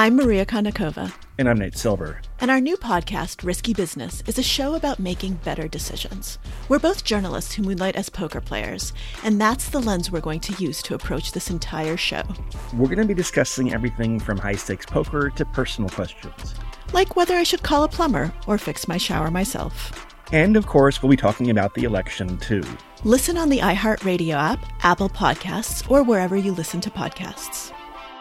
I'm Maria Konnikova. And I'm Nate Silver. And our new podcast, Risky Business, is a show about making better decisions. We're both journalists who moonlight as poker players, and that's the lens we're going to use to approach this entire show. We're going to be discussing everything from high-stakes poker to personal questions. Like whether I should call a plumber or fix my shower myself. And, of course, we'll be talking about the election, too. Listen on the iHeartRadio app, Apple Podcasts, or wherever you listen to podcasts.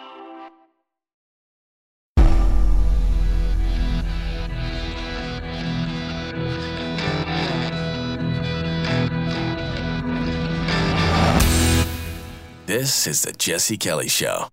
This is the Jesse Kelly Show.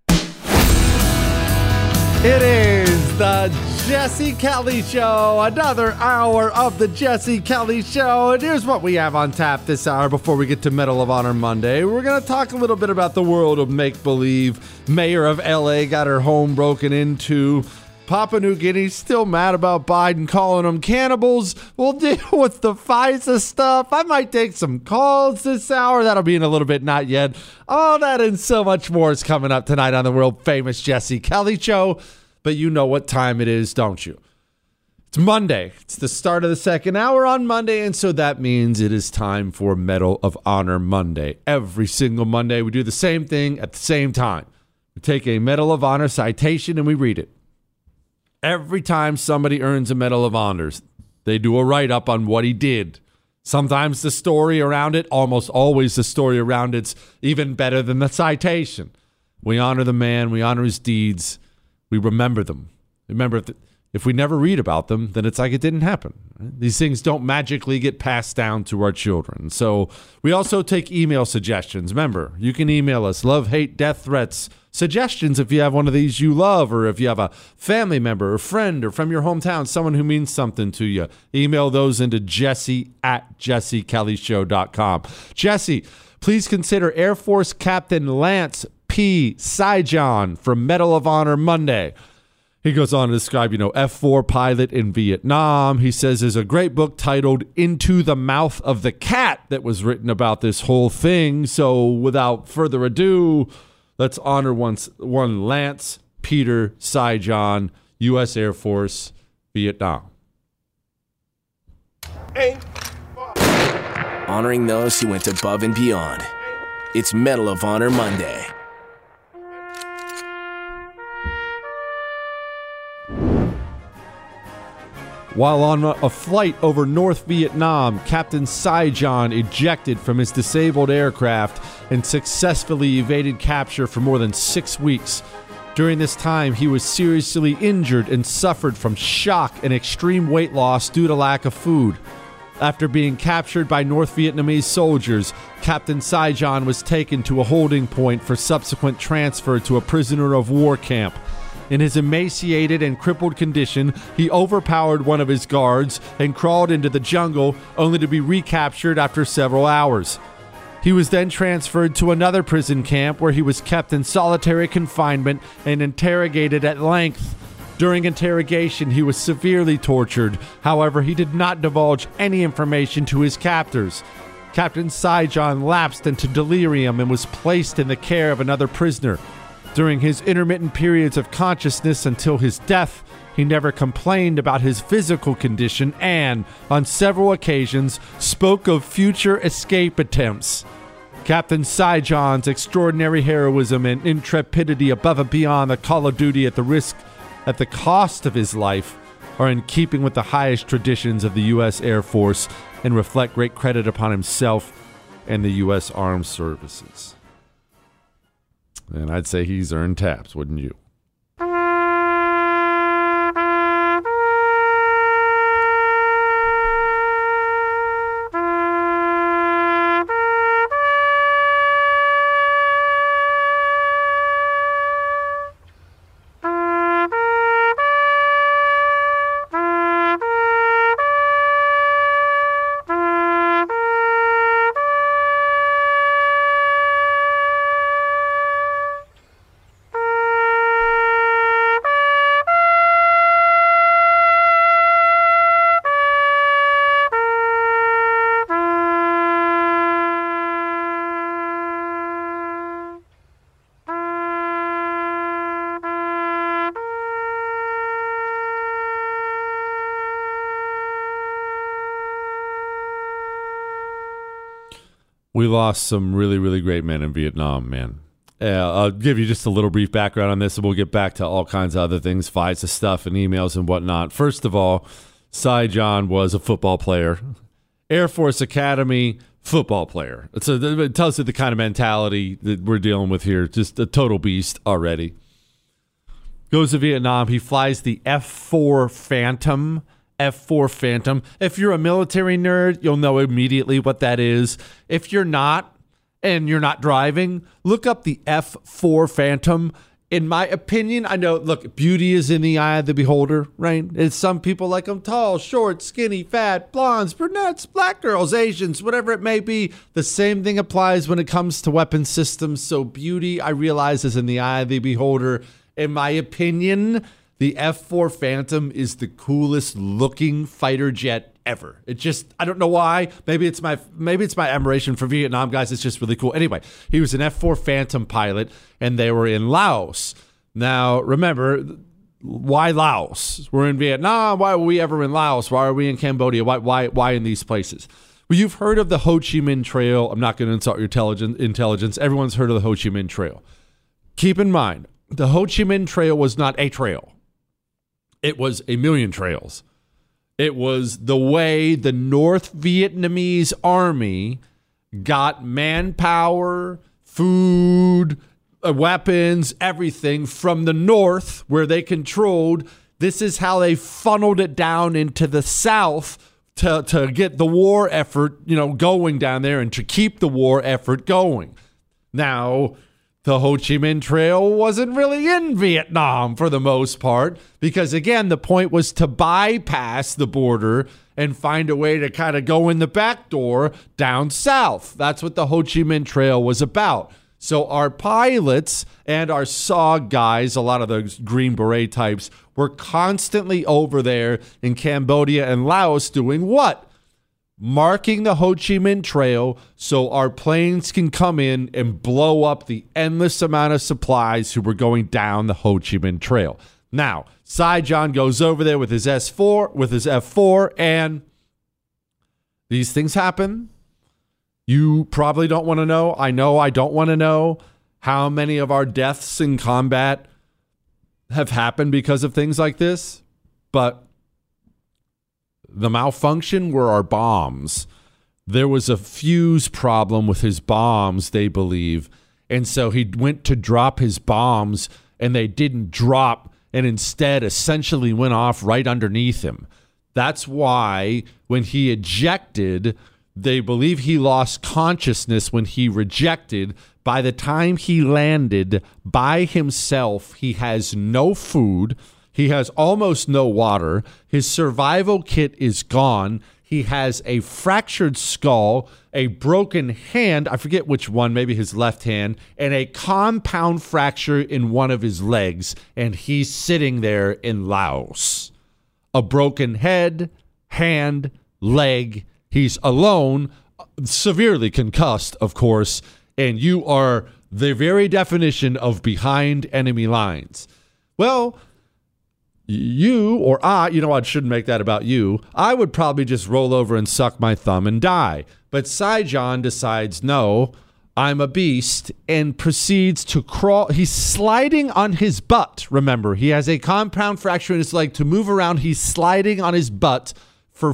It is the Jesse Kelly Show, another hour of the Jesse Kelly Show. And here's what we have on tap this hour before we get to Medal of Honor Monday. We're going to talk a little bit about the world of make-believe. Mayor of LA got her home broken into. Papua New Guinea still mad about Biden calling them cannibals. We'll deal with the FISA stuff. I might take some calls this hour. That'll be in a little bit, not yet. All that and so much more is coming up tonight on the world famous Jesse Kelly Show. But you know what time it is, don't you? It's Monday. It's the start of the second hour on Monday, and so that means it is time for Medal of Honor Monday. Every single Monday, we do the same thing at the same time. We take a Medal of Honor citation and we read it. Every time somebody earns a Medal of Honors, they do a write-up on what he did. Sometimes the story around it, almost always the story around it's even better than the citation. We honor the man, we honor his deeds, we remember them. Remember, if we never read about them, then it's like it didn't happen. Right? These things don't magically get passed down to our children. So we also take email suggestions. Remember, you can email us love, hate, death threats, suggestions if you have one of these you love, or if you have a family member or friend or from your hometown, someone who means something to you. Email those into jesse@jessekellyshow.com. Jesse, please consider Air Force Captain Lance P. Saigon for Medal of Honor Monday. He goes on to describe, F-4 pilot in Vietnam. He says there's a great book titled Into the Mouth of the Cat that was written about this whole thing. So without further ado, let's honor one Lance Peter Saigon, U.S. Air Force, Vietnam. Honoring those who went above and beyond. It's Medal of Honor Monday. While on a flight over North Vietnam, Captain Saigon ejected from his disabled aircraft and successfully evaded capture for more than 6 weeks. During this time, he was seriously injured and suffered from shock and extreme weight loss due to lack of food. After being captured by North Vietnamese soldiers, Captain Saigon was taken to a holding point for subsequent transfer to a prisoner of war camp. In his emaciated and crippled condition, he overpowered one of his guards and crawled into the jungle, only to be recaptured after several hours. He was then transferred to another prison camp where he was kept in solitary confinement and interrogated at length. During interrogation, he was severely tortured. However, he did not divulge any information to his captors. Captain Saigon lapsed into delirium and was placed in the care of another prisoner. During his intermittent periods of consciousness until his death, he never complained about his physical condition and, on several occasions, spoke of future escape attempts. Captain Saigon's extraordinary heroism and intrepidity above and beyond the call of duty at the cost of his life are in keeping with the highest traditions of the U.S. Air Force and reflect great credit upon himself and the U.S. Armed Services. And I'd say he's earned taps, wouldn't you? We lost some really, really great men in Vietnam, man. I'll give you just a little brief background on this, and we'll get back to all kinds of other things, FISA stuff and emails and whatnot. First of all, Saigon was a football player. Air Force Academy football player. So it tells you the kind of mentality that we're dealing with here. Just a total beast already. Goes to Vietnam. He flies the F-4 Phantom. F-4 Phantom. If you're a military nerd, you'll know immediately what that is. If you're not, and you're not driving, look up the F-4 Phantom. In my opinion, I know, look, beauty is in the eye of the beholder, right? And some people like them tall, short, skinny, fat, blondes, brunettes, black girls, Asians, whatever it may be. The same thing applies when it comes to weapon systems. So beauty, I realize, is in the eye of the beholder. In my opinion, the F-4 Phantom is the coolest looking fighter jet ever. It just, I don't know why. Maybe it's my admiration for Vietnam guys. It's just really cool. Anyway, he was an F-4 Phantom pilot, and they were in Laos. Now, remember, why Laos? We're in Vietnam. Why were we ever in Laos? Why are we in Cambodia? Why in these places? Well, you've heard of the Ho Chi Minh Trail. I'm not going to insult your intelligence. Everyone's heard of the Ho Chi Minh Trail. Keep in mind, the Ho Chi Minh Trail was not a trail. It was a million trails. It was the way the North Vietnamese army got manpower, food, weapons, everything from the north where they controlled. This is how they funneled it down into the south to get the war effort, going down there and to keep the war effort going. Now, the Ho Chi Minh Trail wasn't really in Vietnam for the most part because, again, the point was to bypass the border and find a way to kind of go in the back door down south. That's what the Ho Chi Minh Trail was about. So our pilots and our SOG guys, a lot of those Green Beret types, were constantly over there in Cambodia and Laos doing what? Marking the Ho Chi Minh Trail so our planes can come in and blow up the endless amount of supplies who were going down the Ho Chi Minh Trail. Now, Saigon goes over there with his F-4, and these things happen. You probably don't want to know. I know I don't want to know how many of our deaths in combat have happened because of things like this, but the malfunction were our bombs. There was a fuse problem with his bombs, they believe. And so he went to drop his bombs and they didn't drop and instead essentially went off right underneath him. That's why when he ejected, they believe he lost consciousness when he rejected. By the time he landed by himself, he has no food. He has almost no water. His survival kit is gone. He has a fractured skull, a broken hand, I forget which one, maybe his left hand, and a compound fracture in one of his legs. And he's sitting there in Laos. A broken head, hand, leg. He's alone, severely concussed, of course. And you are the very definition of behind enemy lines. Well, you or I shouldn't make that about you. I would probably just roll over and suck my thumb and die. But Saigon decides, no, I'm a beast, and proceeds to crawl. He's sliding on his butt. Remember, he has a compound fracture in his leg. To move around, he's sliding on his butt for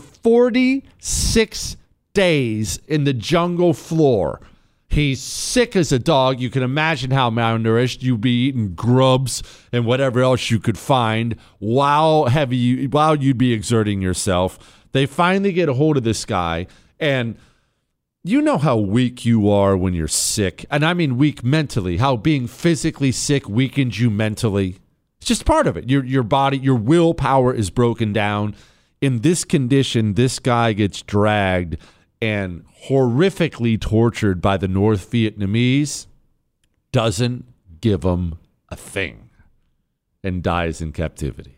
46 days in the jungle floor. He's sick as a dog. You can imagine how malnourished you'd be eating grubs and whatever else you could find while you'd be exerting yourself. They finally get a hold of this guy, and you know how weak you are when you're sick. And I mean weak mentally, how being physically sick weakens you mentally. It's just part of it. Your body, your willpower is broken down. In this condition, this guy gets dragged and horrifically tortured by the North Vietnamese, doesn't give him a thing, and dies in captivity.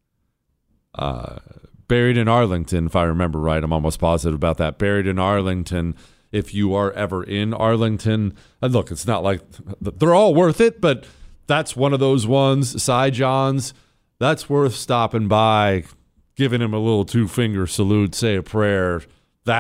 Buried in Arlington, if I remember right. I'm almost positive about that. Buried in Arlington. If you are ever in Arlington, and look, it's not like they're all worth it, but that's one of those ones, Saigon's, that's worth stopping by, giving him a little two-finger salute, say a prayer.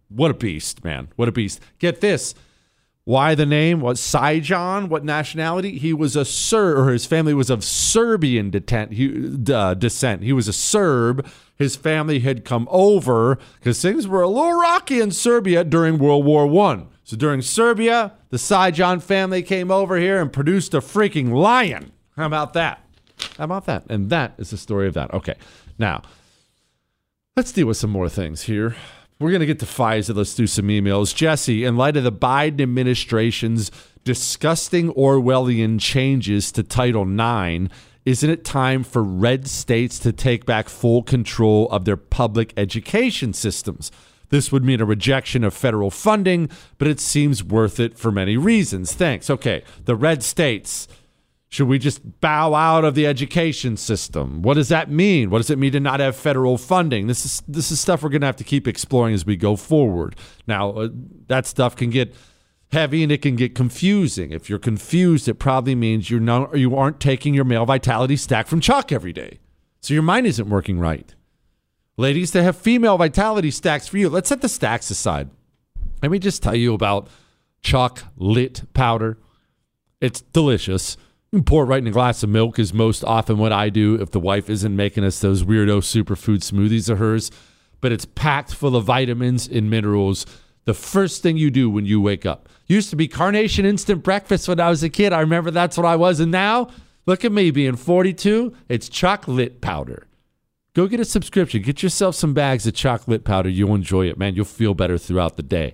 What a beast, man. What a beast. Get this. Why the name? What Saijan? What nationality? He was a Serb, or his family was of Serbian descent. He was a Serb. His family had come over because things were a little rocky in Serbia during World War I. So during Serbia, the Saijan family came over here and produced a freaking lion. How about that? How about that? And that is the story of that. Okay, now let's deal with some more things here. We're going to get to FISA. Let's do some emails. Jesse, in light of the Biden administration's disgusting Orwellian changes to Title IX, isn't it time for red states to take back full control of their public education systems? This would mean a rejection of federal funding, but it seems worth it for many reasons. Thanks. Okay, the red states. Should we just bow out of the education system? What does that mean? What does it mean to not have federal funding? This is stuff we're going to have to keep exploring as we go forward. Now, that stuff can get heavy and it can get confusing. If you're confused, it probably means you aren't taking your male vitality stack from Chuck every day. So your mind isn't working right. Ladies, they have female vitality stacks for you. Let's set the stacks aside. Let me just tell you about chocolate powder. It's delicious. You can pour it right in a glass of milk is most often what I do if the wife isn't making us those weirdo superfood smoothies of hers. But it's packed full of vitamins and minerals. The first thing you do when you wake up. Used to be Carnation Instant Breakfast when I was a kid. I remember that's what I was. And now, look at me being 42. It's chocolate powder. Go get a subscription. Get yourself some bags of chocolate powder. You'll enjoy it, man. You'll feel better throughout the day.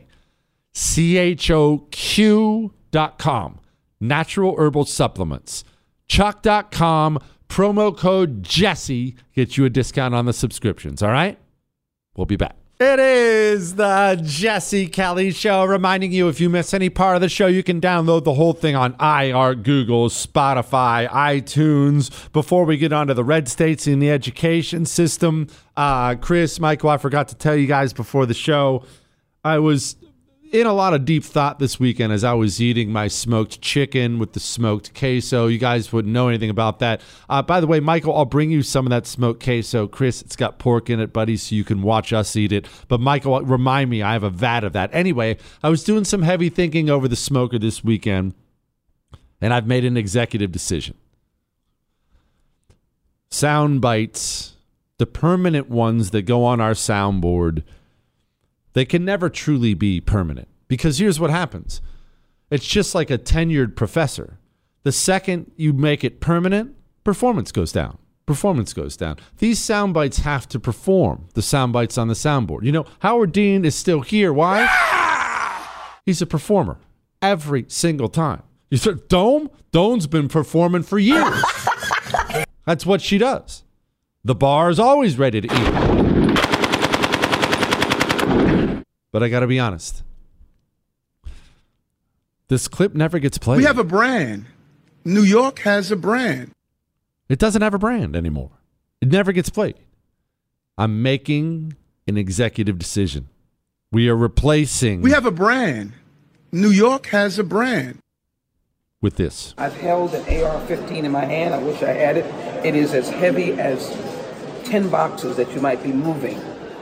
CHOQ.com. Natural herbal supplements. Chuck.com. Promo code Jesse gets you a discount on the subscriptions. All right? We'll be back. It is the Jesse Kelly Show. Reminding you, if you miss any part of the show, you can download the whole thing on iHeart, Google, Spotify, iTunes. Before we get on to the red states in the education system, Chris, Michael, I forgot to tell you guys before the show, I was in a lot of deep thought this weekend as I was eating my smoked chicken with the smoked queso. You guys wouldn't know anything about that. By the way, Michael, I'll bring you some of that smoked queso. Chris, it's got pork in it, buddy, so you can watch us eat it. But Michael, remind me, I have a vat of that. Anyway, I was doing some heavy thinking over the smoker this weekend, and I've made an executive decision. Sound bites, the permanent ones that go on our soundboard, they can never truly be permanent because here's what happens. It's just like a tenured professor. The second you make it permanent, performance goes down. Performance goes down. These sound bites have to perform, the sound bites on the soundboard. You know, Howard Dean is still here. Why? He's a performer every single time. You said Doan's been performing for years. That's what she does. The bar is always ready to eat. But I got to be honest. This clip never gets played. We have a brand. New York has a brand. It doesn't have a brand anymore. It never gets played. I'm making an executive decision. We are replacing. We have a brand. New York has a brand. With this. I've held an AR-15 in my hand. I wish I had it. It is as heavy as 10 boxes that you might be moving.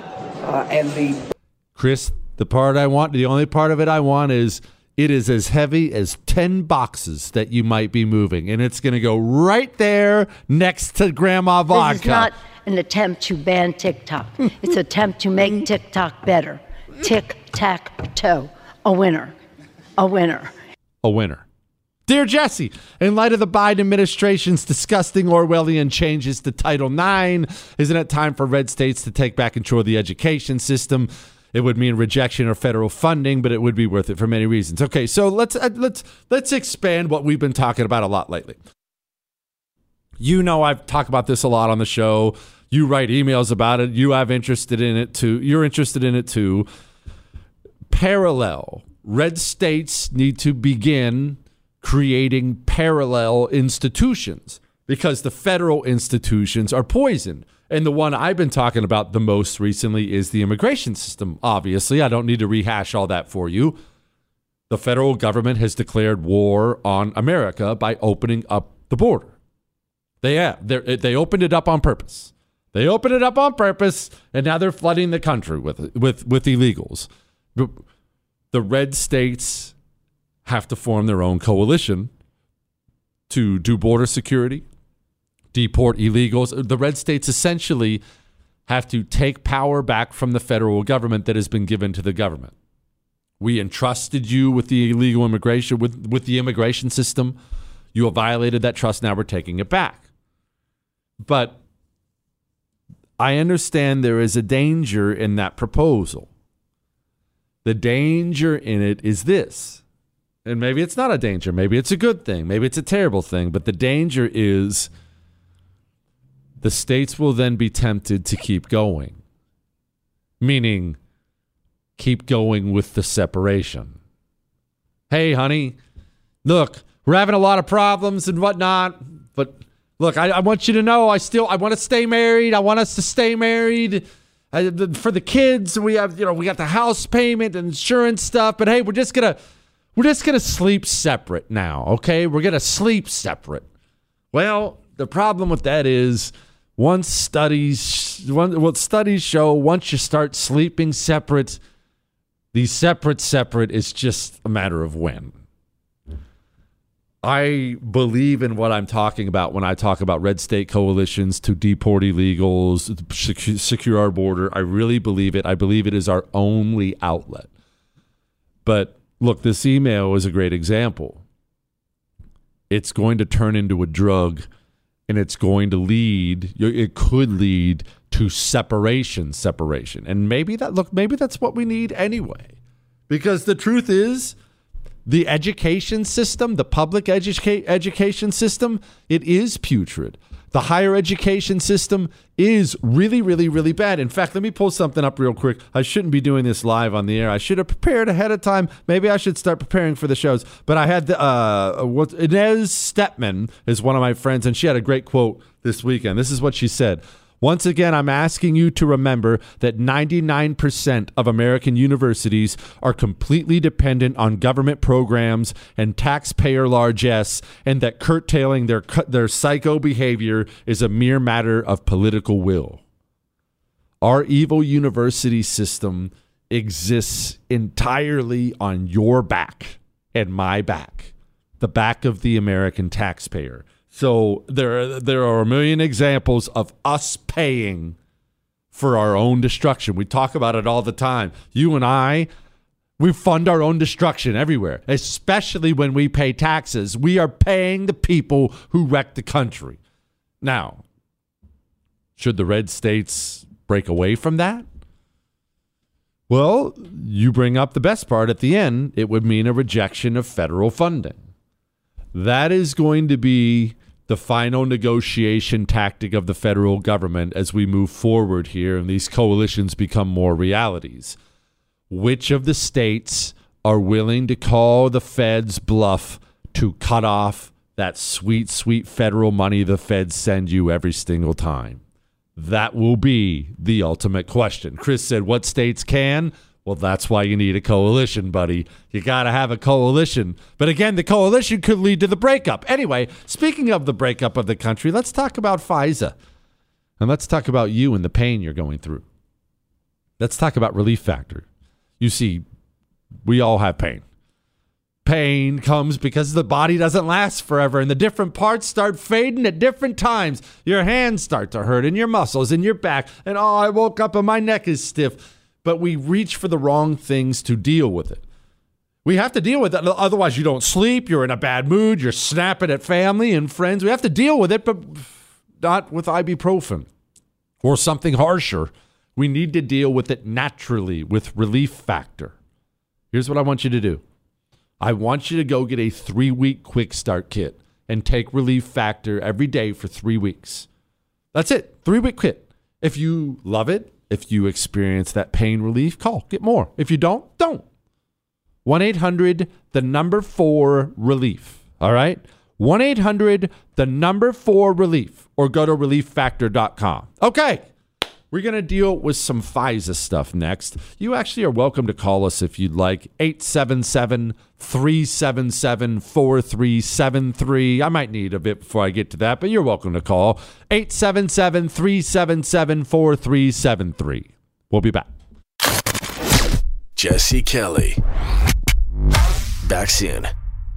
Chris, the only part of it I want is it is as heavy as 10 boxes that you might be moving. And it's going to go right there next to Grandma Vodka. This is not an attempt to ban TikTok. It's an attempt to make TikTok better. Tic-tac-toe. A winner. A winner. A winner. Dear Jesse, in light of the Biden administration's disgusting Orwellian changes to Title IX, isn't it time for red states to take back control of the education system? It would mean rejection of federal funding, but it would be worth it for many reasons. Okay, so let's expand what we've been talking about a lot lately. You know, I've talked about this a lot on the show. You write emails about it. You're interested in it too. Parallel. Red states need to begin creating parallel institutions because the federal institutions are poisoned. And the one I've been talking about the most recently is the immigration system. Obviously, I don't need to rehash all that for you. The federal government has declared war on America by opening up the border. They opened it up on purpose. They opened it up on purpose, and now they're flooding the country with illegals. The red states have to form their own coalition to do border security, deport illegals. The red states essentially have to take power back from the federal government that has been given to the government. We entrusted you with the illegal immigration, with the immigration system. You have violated that trust. Now we're taking it back. But I understand there is a danger in that proposal. The danger in it is this. And maybe it's not a danger. Maybe it's a good thing. Maybe it's a terrible thing. But the danger is the states will then be tempted to keep going. Meaning, keep going with the separation. Hey, honey, look, we're having a lot of problems and whatnot. But look, I want you to know I want to stay married. I want us to stay married. For the kids, we got the house payment and insurance stuff. But hey, we're just gonna sleep separate now, okay? We're gonna sleep separate. Well, the problem with that is studies show once you start sleeping separate, the separate is just a matter of when. I believe in what I'm talking about when I talk about red state coalitions to deport illegals, secure our border. I really believe it. I believe it is our only outlet. But look, this email is a great example. It's going to turn into a drug, and it could lead to separation. And maybe that's what we need anyway. Because the truth is, the education system, the public education system, it is putrid. The higher education system is really, really, really bad. In fact, let me pull something up real quick. I shouldn't be doing this live on the air. I should have prepared ahead of time. Maybe I should start preparing for the shows. But I had Inez Stepman is one of my friends, and she had a great quote this weekend. This is what she said. Once again, I'm asking you to remember that 99% of American universities are completely dependent on government programs and taxpayer largesse, and that curtailing their psycho behavior is a mere matter of political will. Our evil university system exists entirely on your back and my back, the back of the American taxpayer. So there are a million examples of us paying for our own destruction. We talk about it all the time. You and I, we fund our own destruction everywhere, especially when we pay taxes. We are paying the people who wreck the country. Now, should the red states break away from that? Well, you bring up the best part at the end. It would mean a rejection of federal funding. That is going to be the final negotiation tactic of the federal government as we move forward here and these coalitions become more realities. Which of the states are willing to call the feds bluff to cut off that sweet, sweet federal money the feds send you every single time? That will be the ultimate question. Chris said, what states can? Well, that's why you need a coalition, buddy. You got to have a coalition. But again, the coalition could lead to the breakup. Anyway, speaking of the breakup of the country, let's talk about FISA. And let's talk about you and the pain you're going through. Let's talk about Relief Factor. You see, we all have pain. Pain comes because the body doesn't last forever, and the different parts start fading at different times. Your hands start to hurt, and your muscles, and your back, and I woke up and my neck is stiff. But we reach for the wrong things to deal with it. We have to deal with it. Otherwise, you don't sleep. You're in a bad mood. You're snapping at family and friends. We have to deal with it, but not with ibuprofen or something harsher. We need to deal with it naturally with Relief Factor. Here's what I want you to do. I want you to go get a 3-week quick start kit and take Relief Factor every day for 3 weeks. That's it. 3-week kit. If you love it, if you experience that pain relief, call. Get more. If you don't. 1-800-4-RELIEF. All right? 1-800-4-RELIEF. Or go to relieffactor.com. Okay. We're going to deal with some FISA stuff next. You actually are welcome to call us if you'd like. 877-377-4373. I might need a bit before I get to that, but you're welcome to call. 877-377-4373. We'll be back. Jesse Kelly. Back soon.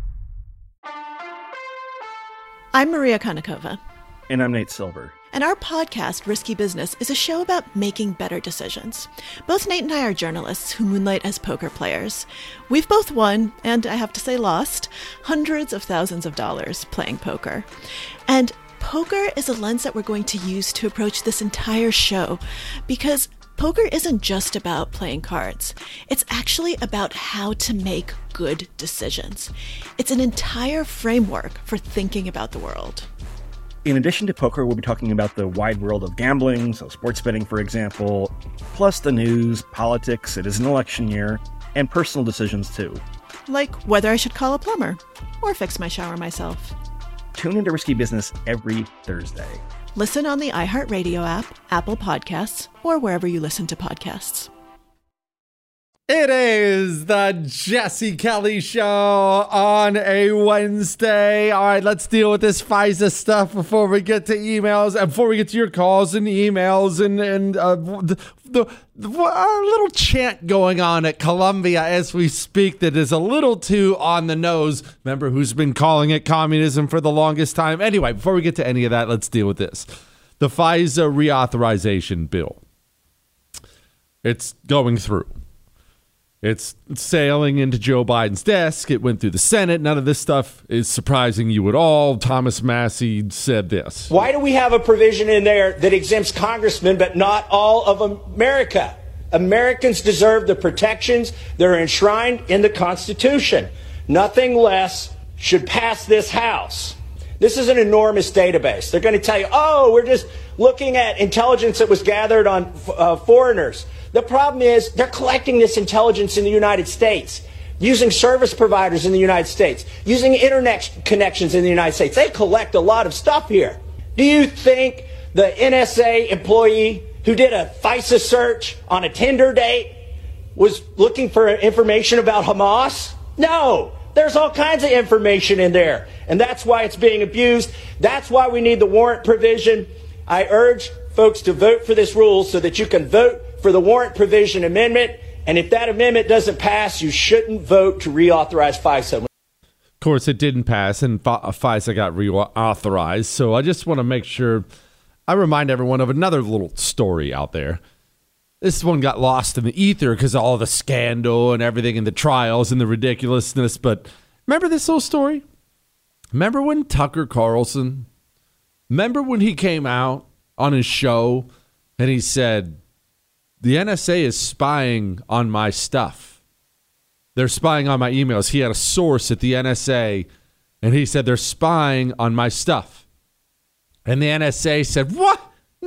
I'm Maria Konnikova. And I'm Nate Silver. And our podcast, Risky Business, is a show about making better decisions. Both Nate and I are journalists who moonlight as poker players. We've both won, and I have to say lost, hundreds of thousands of dollars playing poker. And poker is a lens that we're going to use to approach this entire show, because poker isn't just about playing cards. It's actually about how to make good decisions. It's an entire framework for thinking about the world. In addition to poker, we'll be talking about the wide world of gambling, so sports betting, for example, plus the news, politics, it is an election year, and personal decisions too. Like whether I should call a plumber or fix my shower myself. Tune into Risky Business every Thursday. Listen on the iHeartRadio app, Apple Podcasts, or wherever you listen to podcasts. It is the Jesse Kelly Show on a Wednesday. All right, let's deal with this FISA stuff before we get to emails, and before we get to your calls and emails and the little chant going on at Columbia as we speak that is a little too on the nose. Remember who's been calling it communism for the longest time? Anyway, before we get to any of that, let's deal with this. The FISA reauthorization bill. It's going through. It's sailing into Joe Biden's desk. It went through the Senate. None of this stuff is surprising you at all. Thomas Massie said this. Why do we have a provision in there that exempts congressmen but not all of America? Americans deserve the protections that are enshrined in the Constitution. Nothing less should pass this House. This is an enormous database. They're going to tell you, oh, we're just looking at intelligence that was gathered on foreigners. The problem is they're collecting this intelligence in the United States, using service providers in the United States, using internet connections in the United States. They collect a lot of stuff here. Do you think the NSA employee who did a FISA search on a Tinder date was looking for information about Hamas? No. There's all kinds of information in there, and that's why it's being abused. That's why we need the warrant provision. I urge folks to vote for this rule so that you can vote for the warrant provision amendment, and if that amendment doesn't pass, you shouldn't vote to reauthorize FISA. Of course, it didn't pass, and FISA got reauthorized, so I just want to make sure I remind everyone of another little story out there. This one got lost in the ether because of all the scandal and everything and the trials and the ridiculousness, but remember this little story? Remember when Tucker Carlson, remember when he came out on his show and he said, the NSA is spying on my stuff. They're spying on my emails. He had a source at the NSA, and he said, they're spying on my stuff. And the NSA said, what?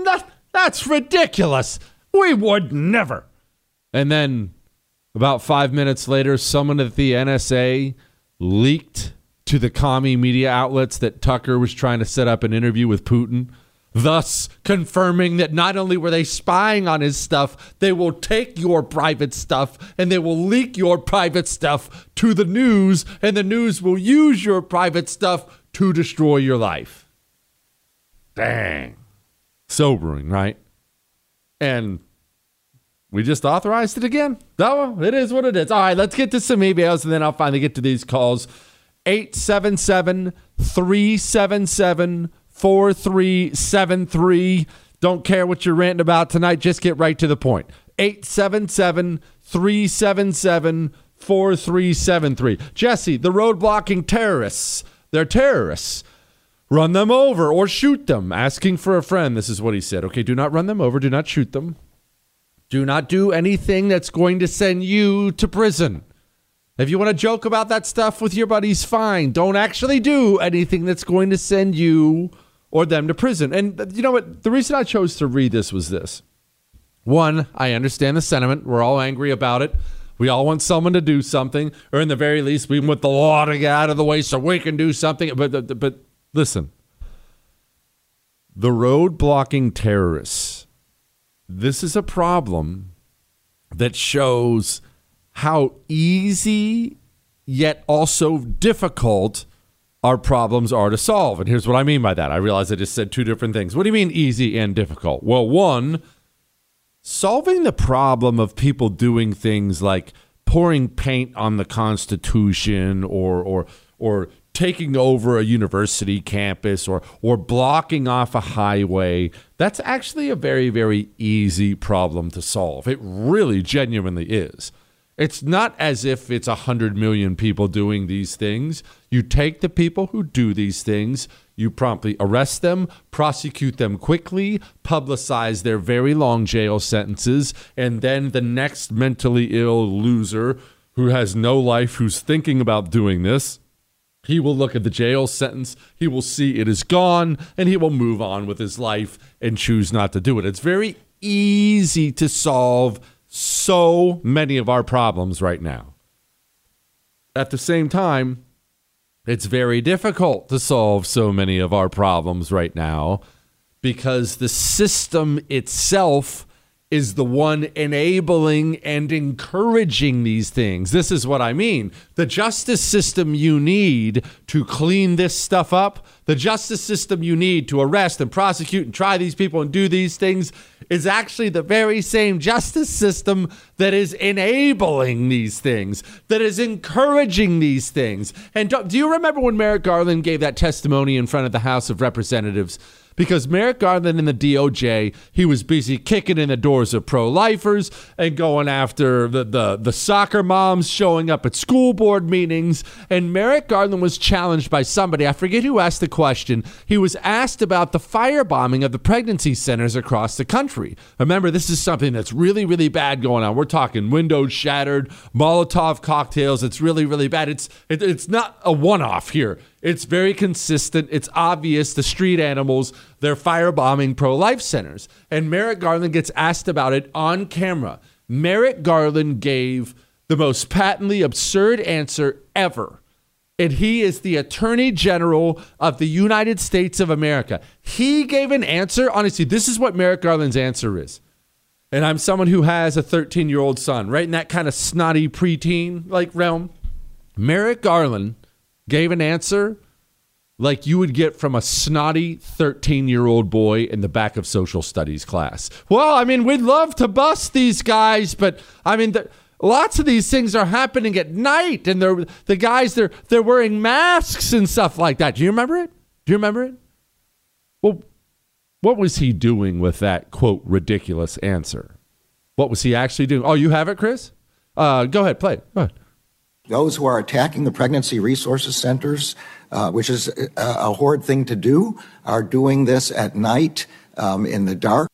That's ridiculous. We would never. And then about 5 minutes later, someone at the NSA leaked to the commie media outlets that Tucker was trying to set up an interview with Putin, thus confirming that not only were they spying on his stuff, they will take your private stuff and they will leak your private stuff to the news, and the news will use your private stuff to destroy your life. Dang. Sobering, right? And we just authorized it again. Oh, it is what it is. All right, let's get to some emails, and then I'll finally get to these calls. 877-377-4373. Don't care what you're ranting about tonight. Just get right to the point. 877-377-4373. Jesse, the road-blocking terrorists. They're terrorists. Run them over or shoot them. Asking for a friend. This is what he said. Okay, do not run them over. Do not shoot them. Do not do anything that's going to send you to prison. If you want to joke about that stuff with your buddies, fine. Don't actually do anything that's going to send you or them to prison. And you know what? The reason I chose to read this was this. One, I understand the sentiment. We're all angry about it. We all want someone to do something, or in the very least, we want the law to get out of the way so we can do something. But listen, the road blocking terrorists, this is a problem that shows how easy yet also difficult our problems are to solve. And here's what I mean by that. I realize I just said two different things. What do you mean easy and difficult? Well, one, solving the problem of people doing things like pouring paint on the Constitution or taking over a university campus or blocking off a highway, that's actually a very, very easy problem to solve. It really genuinely is. It's not as if it's 100 million people doing these things. You take the people who do these things, you promptly arrest them, prosecute them quickly, publicize their very long jail sentences, and then the next mentally ill loser who has no life, who's thinking about doing this, he will look at the jail sentence, he will see it is gone, and he will move on with his life and choose not to do it. It's very easy to solve so many of our problems right now. At the same time, it's very difficult to solve so many of our problems right now because the system itself is the one enabling and encouraging these things. This is what I mean. The justice system you need to clean this stuff up, the justice system you need to arrest and prosecute and try these people and do these things is actually the very same justice system that is enabling these things, that is encouraging these things. And do you remember when Merrick Garland gave that testimony in front of the House of Representatives? Because Merrick Garland in the DOJ, he was busy kicking in the doors of pro-lifers and going after the soccer moms showing up at school board meetings. And Merrick Garland was challenged by somebody. I forget who asked the question. He was asked about the firebombing of the pregnancy centers across the country. Remember, this is something that's really, really bad going on. We're talking windows shattered, Molotov cocktails. It's really, really bad. It's not a one-off here. It's very consistent. It's obvious. The street animals, they're firebombing pro-life centers. And Merrick Garland gets asked about it on camera. Merrick Garland gave the most patently absurd answer ever. And he is the Attorney General of the United States of America. He gave an answer. Honestly, this is what Merrick Garland's answer is. And I'm someone who has a 13-year-old son, right in that kind of snotty preteen like realm. Merrick Garland gave an answer like you would get from a snotty 13-year-old boy in the back of social studies class. Well, I mean, we'd love to bust these guys, but I mean, lots of these things are happening at night, and the guys, they're wearing masks and stuff like that. Do you remember it? Do you remember it? Well, what was he doing with that, quote, ridiculous answer? What was he actually doing? Oh, you have it, Chris? Go ahead, play it. Go ahead. Those who are attacking the pregnancy resources centers, which is a horrid thing to do, are doing this at night in the dark.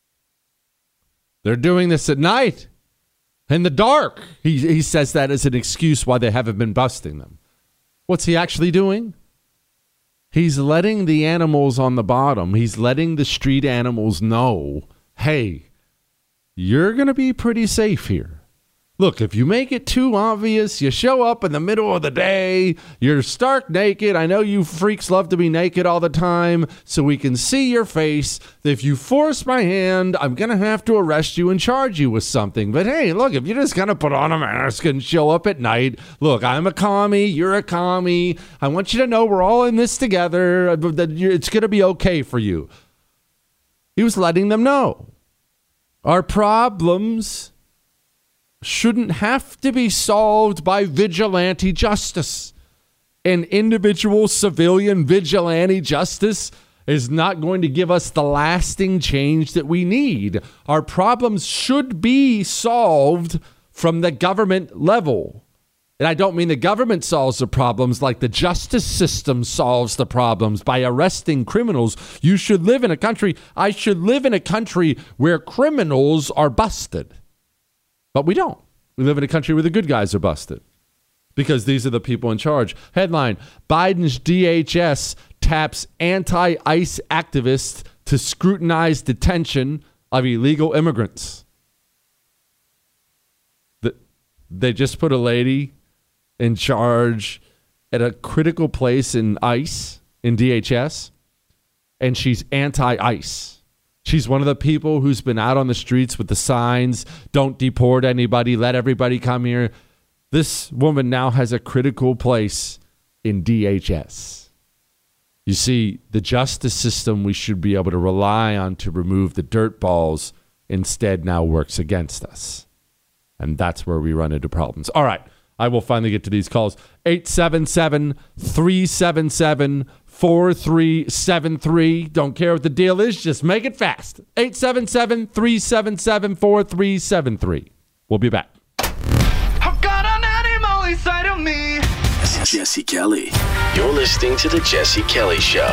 They're doing this at night in the dark. He says that as an excuse why they haven't been busting them. What's he actually doing? He's letting the animals on the bottom, he's letting the street animals know, hey, you're going to be pretty safe here. Look, if you make it too obvious, you show up in the middle of the day, you're stark naked. I know you freaks love to be naked all the time, so we can see your face. If you force my hand, I'm going to have to arrest you and charge you with something. But hey, look, if you just kind of put on a mask and show up at night, look, I'm a commie, you're a commie. I want you to know we're all in this together. It's going to be okay for you. He was letting them know. Our problems shouldn't have to be solved by vigilante justice. An individual civilian vigilante justice is not going to give us the lasting change that we need. Our problems should be solved from the government level. And I don't mean the government solves the problems like the justice system solves the problems by arresting criminals. You should live in a country, I should live in a country where criminals are busted. But we don't. We live in a country where the good guys are busted because these are the people in charge. Headline, Biden's DHS taps anti-ICE activists to scrutinize detention of illegal immigrants. They just put a lady in charge at a critical place in ICE, in DHS, and she's anti-ICE. She's one of the people who's been out on the streets with the signs, don't deport anybody, let everybody come here. This woman now has a critical place in DHS. You see, the justice system we should be able to rely on to remove the dirt balls instead now works against us. And that's where we run into problems. All right. I will finally get to these calls. 877-377-4373. Don't care what the deal is. Just make it fast. 877-377-4373. We'll be back. I've got an animal inside of me. Jesse Kelly. You're listening to The Jesse Kelly Show.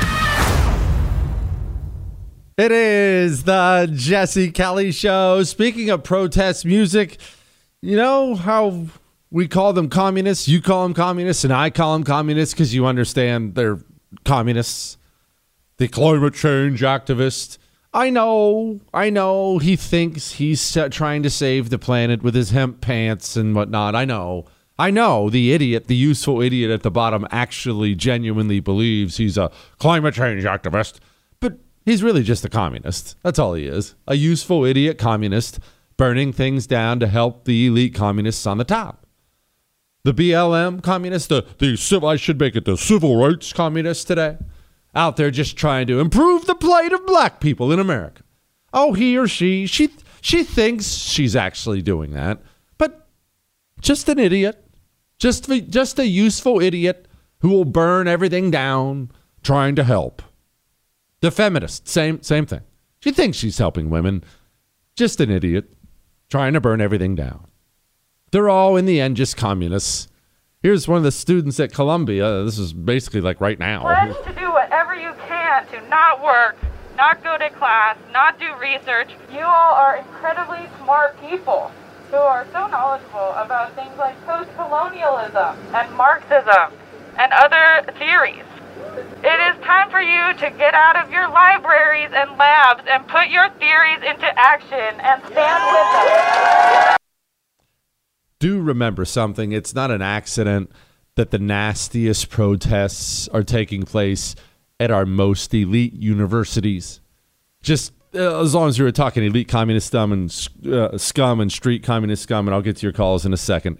It is The Jesse Kelly Show. Speaking of protest music, you know how we call them communists, you call them communists, and I call them communists because you understand they're communists. The climate change activist. I know. He thinks he's trying to save the planet with his hemp pants and whatnot. I know. The idiot, the useful idiot at the bottom actually genuinely believes he's a climate change activist. But he's really just a communist. That's all he is. A useful idiot communist burning things down to help the elite communists on the top. The BLM communists, I should make it the civil rights communists today, out there just trying to improve the plight of black people in America. Oh, he or she thinks she's actually doing that, but just an idiot, just a useful idiot who will burn everything down trying to help. The feminist, same thing. She thinks she's helping women, just an idiot trying to burn everything down. They're all, in the end, just communists. Here's one of the students at Columbia. This is basically like right now. Pledge to do whatever you can to not work, not go to class, not do research. You all are incredibly smart people who are so knowledgeable about things like post-colonialism and Marxism and other theories. It is time for you to get out of your libraries and labs and put your theories into action and stand with them. Do remember something. It's not an accident that the nastiest protests are taking place at our most elite universities. Just as long as you were talking elite communist scum and street communist scum, and I'll get to your calls in a second.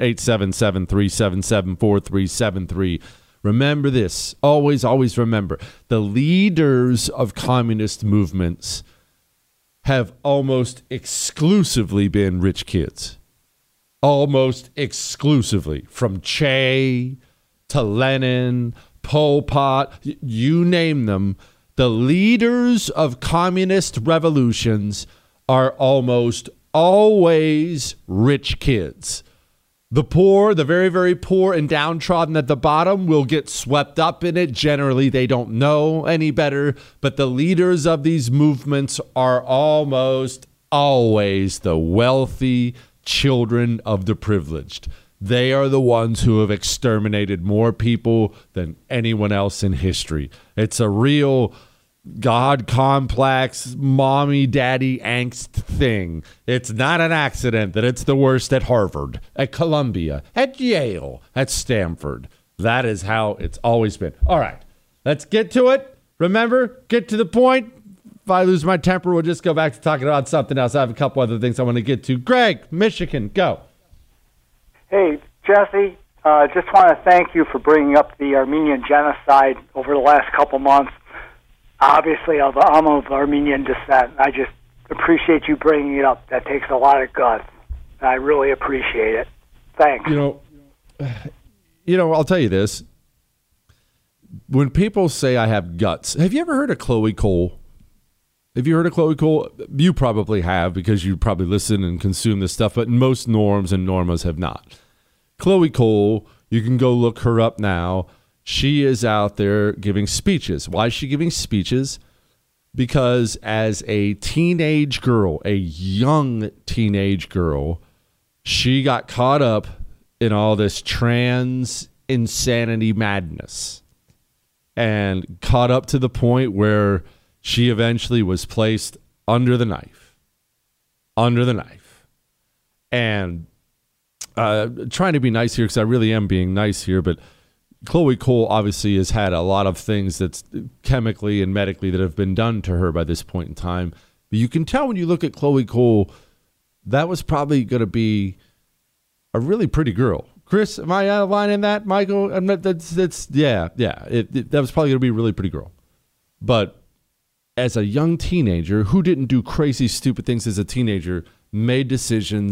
877-377-4373. Remember this. Always remember. The leaders of communist movements have almost exclusively been rich kids. Almost exclusively. From Che to Lenin, Pol Pot, you name them. The leaders of communist revolutions are almost always rich kids. The poor, the very, very poor and downtrodden at the bottom will get swept up in it. Generally, they don't know any better. But the leaders of these movements are almost always the wealthy children of the privileged. They are the ones who have exterminated more people than anyone else in history. It's a real God complex, mommy, daddy angst thing. It's not an accident that it's the worst at Harvard, at Columbia, at Yale, at Stanford. That is how it's always been. All right, let's get to it. Remember, get to the point. If I lose my temper, we'll just go back to talking about something else. I have a couple other things I want to get to. Greg, Michigan, go. Hey, Jesse, just want to thank you for bringing up the Armenian genocide over the last couple months. Obviously, I'm of Armenian descent. I just appreciate you bringing it up. That takes a lot of guts. I really appreciate it. Thanks. You know, I'll tell you this. When people say I have guts, have you ever heard of Chloe Cole? Have you heard of Chloe Cole? You probably have because you probably listen and consume this stuff, but most norms and normas have not. Chloe Cole, you can go look her up now. She is out there giving speeches. Why is she giving speeches? Because as a teenage girl, a young teenage girl, she got caught up in all this trans insanity madness and caught up to the point where she eventually was placed under the knife. And trying to be nice here because I really am being nice here, but Chloe Cole obviously has had a lot of things that's chemically and medically that have been done to her by this point in time. But you can tell when you look at Chloe Cole, that was probably going to be a really pretty girl. Chris, am I out of line in that, Michael? That was probably going to be a really pretty girl. But as a young teenager who didn't do crazy, stupid things as a teenager, made decisions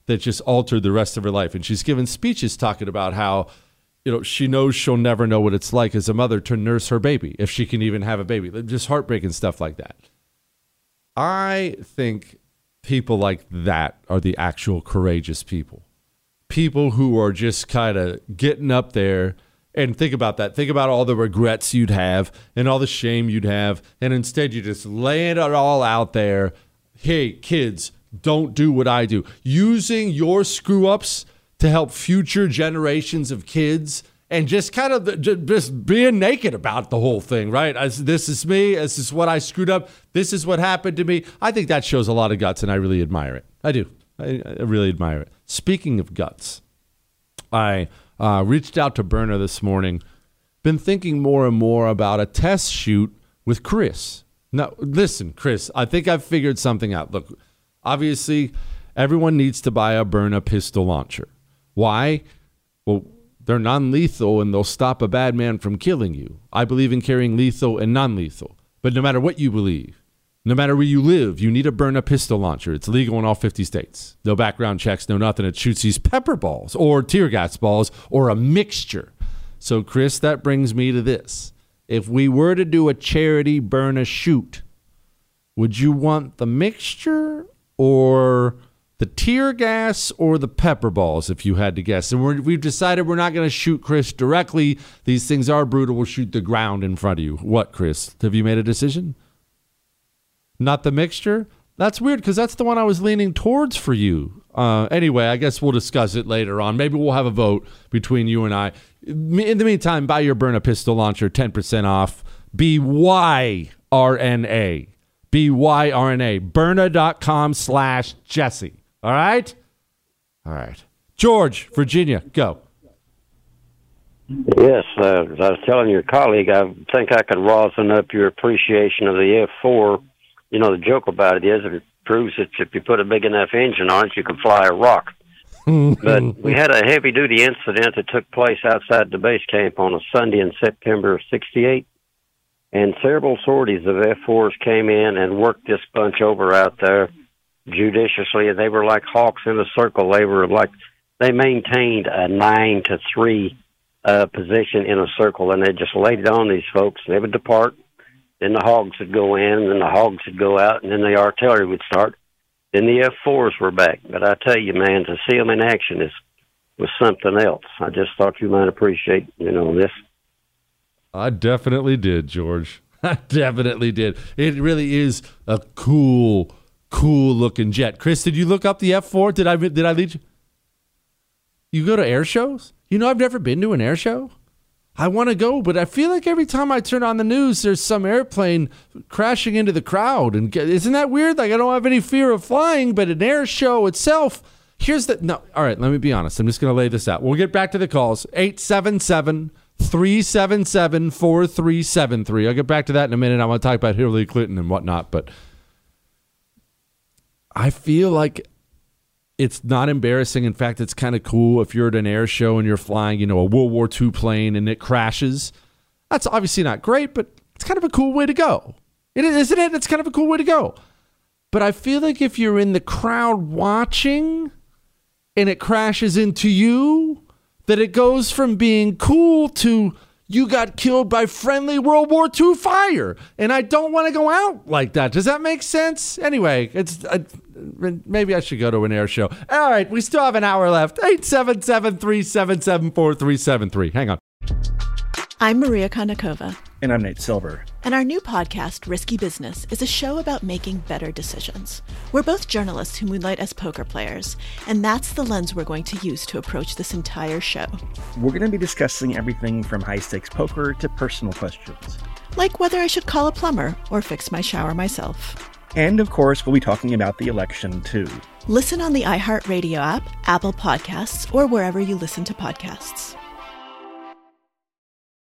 that just altered the rest of her life. And she's given speeches talking about how, she knows she'll never know what it's like as a mother to nurse her baby, if she can even have a baby. Just heartbreaking stuff like that. I think people like that are the actual courageous people. People who are just kind of getting up there. And think about that. Think about all the regrets you'd have and all the shame you'd have. And instead, you just lay it all out there. Hey, kids, don't do what I do. Using your screw-ups to help future generations of kids and just kind of just being naked about the whole thing, right? This is me. This is what I screwed up. This is what happened to me. I think that shows a lot of guts, and I really admire it. I do. I really admire it. Speaking of guts, I reached out to Berna this morning. Been thinking more and more about a test shoot with Chris. Now, listen, Chris, I think I've figured something out. Look, obviously, everyone needs to buy a Berna pistol launcher. Why? Well, they're non-lethal and they'll stop a bad man from killing you. I believe in carrying lethal and non-lethal. But no matter what you believe, no matter where you live, you need a Berna pistol launcher. It's legal in all 50 states. No background checks, no nothing. It shoots these pepper balls or tear gas balls or a mixture. So, Chris, that brings me to this. If we were to do a charity Berna shoot, would you want the mixture or the tear gas or the pepper balls, if you had to guess? And we've decided we're not going to shoot Chris directly. These things are brutal. We'll shoot the ground in front of you. What, Chris? Have you made a decision? Not the mixture? That's weird because that's the one I was leaning towards for you. Anyway, I guess we'll discuss it later on. Maybe we'll have a vote between you and I. In the meantime, buy your Berna pistol launcher, 10% off. BYRNA. BYRNA. Berna.com/Jesse. All right? All right. George, Virginia, go. Yes, as I was telling your colleague, I think I could rosin up your appreciation of the F4. The joke about it is it proves that if you put a big enough engine on it, you can fly a rock. But we had a heavy-duty incident that took place outside the base camp on a Sunday in September of '68, and several sorties of F4s came in and worked this bunch over out there judiciously, and they were like hawks in a circle. They maintained a 9-3 position in a circle, and they just laid it on these folks. They would depart. Then the hogs would go in, and then the hogs would go out, and then the artillery would start. Then the F4s were back. But I tell you, man, to see them in action was something else. I just thought you might appreciate, this. I definitely did, George. I definitely did. It really is a cool-looking jet. Chris, did you look up the F4? Did I lead you? You go to air shows? I've never been to an air show. I want to go, but I feel like every time I turn on the news, there's some airplane crashing into the crowd. And isn't that weird? I don't have any fear of flying, but an air show itself, all right, let me be honest. I'm just going to lay this out. We'll get back to the calls. 877-377-4373. I'll get back to that in a minute. I want to talk about Hillary Clinton and whatnot, but I feel like it's not embarrassing. In fact, it's kind of cool if you're at an air show and you're flying, a World War II plane and it crashes. That's obviously not great, but it's kind of a cool way to go. Isn't it? It's kind of a cool way to go. But I feel like if you're in the crowd watching and it crashes into you, that it goes from being cool to you got killed by friendly World War II fire. And I don't want to go out like that. Does that make sense? Anyway, maybe I should go to an air show. All right, we still have an hour left. 877-377-4373. Hang on. I'm Maria Konnikova. And I'm Nate Silver. And our new podcast, Risky Business, is a show about making better decisions. We're both journalists who moonlight as poker players, and that's the lens we're going to use to approach this entire show. We're going to be discussing everything from high-stakes poker to personal questions. Like whether I should call a plumber or fix my shower myself. And, of course, we'll be talking about the election, too. Listen on the iHeartRadio app, Apple Podcasts, or wherever you listen to podcasts.